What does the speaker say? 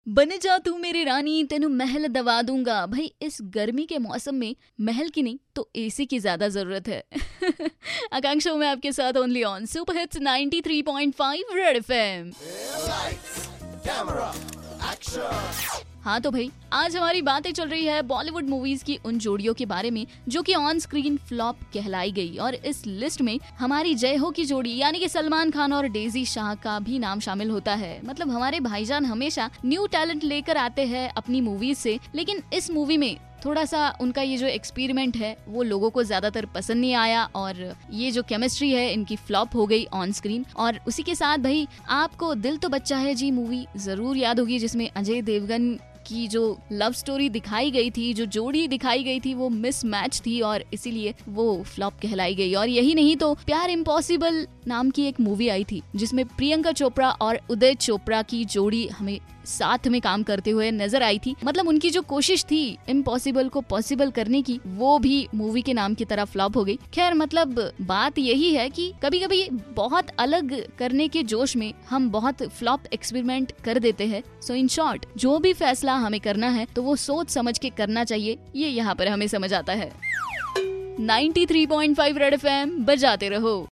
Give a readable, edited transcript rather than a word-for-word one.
बन जा तू मेरी रानी तेनू महल दवा दूंगा। भाई इस गर्मी के मौसम में महल की नहीं तो एसी की ज्यादा जरूरत है। आकांक्षा में आपके साथ only on super hits 93.5 red FM. हाँ तो भाई आज हमारी बातें चल रही है बॉलीवुड मूवीज की उन जोड़ियों के बारे में जो कि ऑन स्क्रीन फ्लॉप कहलाई गई, और इस लिस्ट में हमारी जय हो की जोड़ी यानी कि सलमान खान और डेजी शाह का भी नाम शामिल होता है। मतलब हमारे भाईजान हमेशा न्यू टैलेंट लेकर आते हैं अपनी मूवीज से, लेकिन इस मूवी में थोड़ा सा उनका ये जो एक्सपेरिमेंट है वो लोगों को ज्यादातर पसंद नहीं आया, और ये जो केमिस्ट्री है इनकी फ्लॉप हो गई ऑन स्क्रीन। और उसी के साथ भाई आपको दिल तो बच्चा है जी मूवी जरूर याद होगी, जिसमें अजय देवगन की जो लव स्टोरी दिखाई गई थी, जो जोड़ी दिखाई गई थी वो मिसमैच थी और इसीलिए वो फ्लॉप कहलाई गई। और यही नहीं तो प्यार इम्पॉसिबल नाम की एक मूवी आई थी जिसमें प्रियंका चोपड़ा और उदय चोपड़ा की जोड़ी हमें साथ में काम करते हुए नजर आई थी। मतलब उनकी जो कोशिश थी इम्पॉसिबल को पॉसिबल करने की वो भी मूवी के नाम की तरह फ्लॉप हो गई। खैर मतलब बात यही है कि कभी कभी बहुत अलग करने के जोश में हम बहुत फ्लॉप एक्सपेरिमेंट कर देते हैं। सो इन शॉर्ट जो भी फैसला हमें करना है तो वो सोच समझ के करना चाहिए, ये यहाँ पर हमें समझ आता है। 93.5 रेड एफएम बजाते रहो।